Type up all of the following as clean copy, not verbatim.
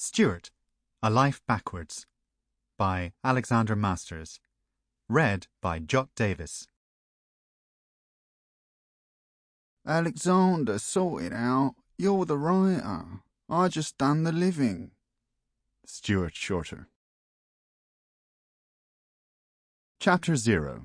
Stuart, A Life Backwards by Alexander Masters. Read by Jot Davis. Alexander, sort it out. You're the writer. I just done the living. Stuart Shorter. Chapter 0.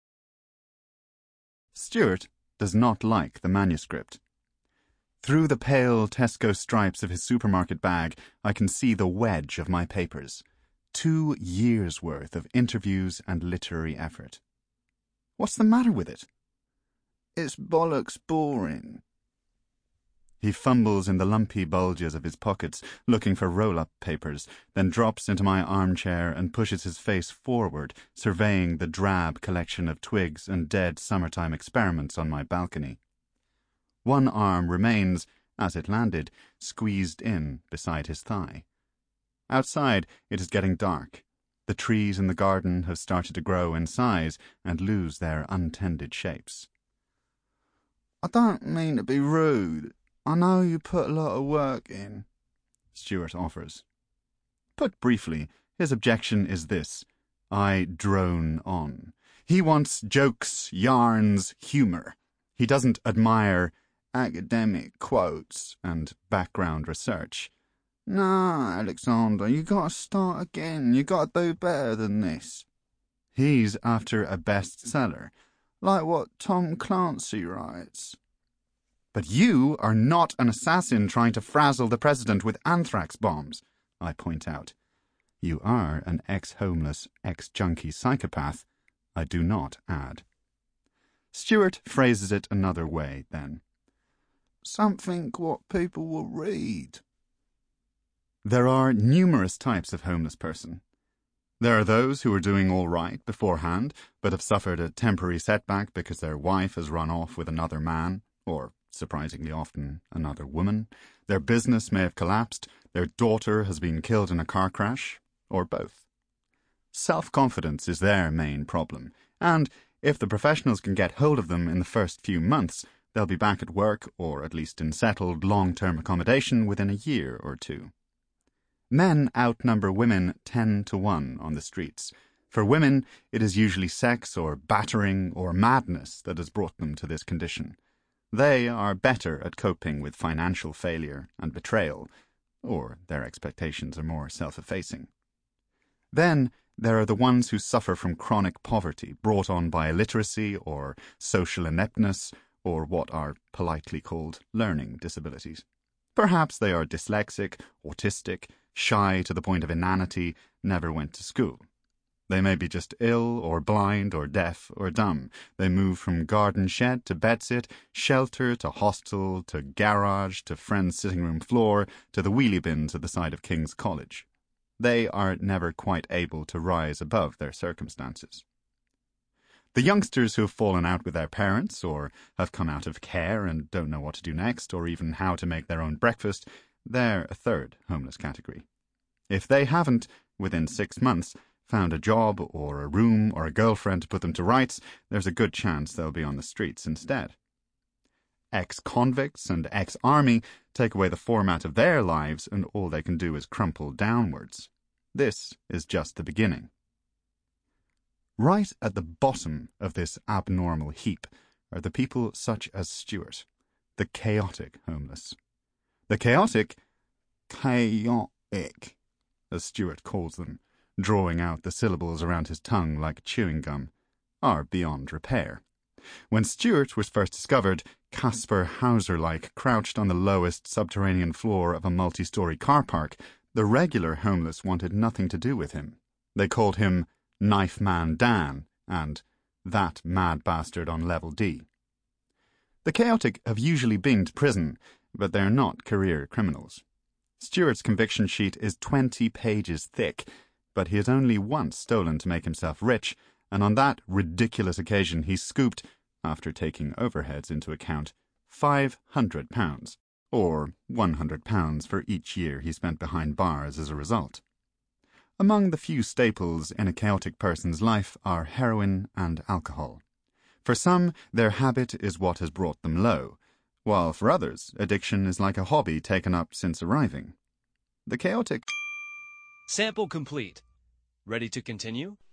Stuart does not like the manuscript. Through the pale Tesco stripes of his supermarket bag, I can see the wedge of my papers. 2 years' worth of interviews and literary effort. What's the matter with it? It's bollocks boring. He fumbles in the lumpy bulges of his pockets, looking for roll-up papers, then drops into my armchair and pushes his face forward, surveying the drab collection of twigs and dead summertime experiments on my balcony. One arm remains, as it landed, squeezed in beside his thigh. Outside, it is getting dark. The trees in the garden have started to grow in size and lose their untended shapes. I don't mean to be rude. I know you put a lot of work in, Stuart offers. Put briefly, his objection is this. I drone on. He wants jokes, yarns, humour. He doesn't admire academic quotes and background research. Nah, Alexander, you gotta start again. You gotta do better than this. He's after a bestseller. Like what Tom Clancy writes. But you are not an assassin trying to frazzle the president with anthrax bombs, I point out. You are an ex-homeless, ex-junkie psychopath, I do not add. Stuart phrases it another way, then. Something what people will read. There are numerous types of homeless person. There are those who are doing all right beforehand, but have suffered a temporary setback because their wife has run off with another man, or, surprisingly often, another woman. Their business may have collapsed, their daughter has been killed in a car crash, or both. Self-confidence is their main problem, and if the professionals can get hold of them in the first few months, they'll be back at work, or at least in settled long-term accommodation within a year or two. Men outnumber women 10-1 on the streets. For women, it is usually sex or battering or madness that has brought them to this condition. They are better at coping with financial failure and betrayal, or their expectations are more self-effacing. Then there are the ones who suffer from chronic poverty brought on by illiteracy or social ineptness, or what are politely called learning disabilities. Perhaps they are dyslexic, autistic, shy to the point of inanity, never went to school. They may be just ill or blind or deaf or dumb. They move from garden shed to bedsit, shelter to hostel to garage to friend's sitting room floor to the wheelie bins at the side of King's College. They are never quite able to rise above their circumstances. The youngsters who have fallen out with their parents or have come out of care and don't know what to do next or even how to make their own breakfast, they're a third homeless category. If they haven't, within 6 months, found a job or a room or a girlfriend to put them to rights, there's a good chance they'll be on the streets instead. Ex-convicts and ex-army take away the format of their lives and all they can do is crumple downwards. This is just the beginning. Right at the bottom of this abnormal heap are the people such as Stuart, the chaotic homeless. The chaotic, as Stuart calls them, drawing out the syllables around his tongue like chewing gum, are beyond repair. When Stuart was first discovered, Caspar Hauser-like crouched on the lowest subterranean floor of a multi-story car park, the regular homeless wanted nothing to do with him. They called him Knife Man Dan and that mad bastard on level D. The chaotic have usually been to prison, but they're not career criminals. Stuart's conviction sheet is 20 pages thick, but he has only once stolen to make himself rich, and on that ridiculous occasion he scooped, after taking overheads into account, £500, or £100 for each year he spent behind bars as a result. Among the few staples in a chaotic person's life are heroin and alcohol. For some, their habit is what has brought them low, while for others, addiction is like a hobby taken up since arriving. The chaotic Sample complete. Ready to continue?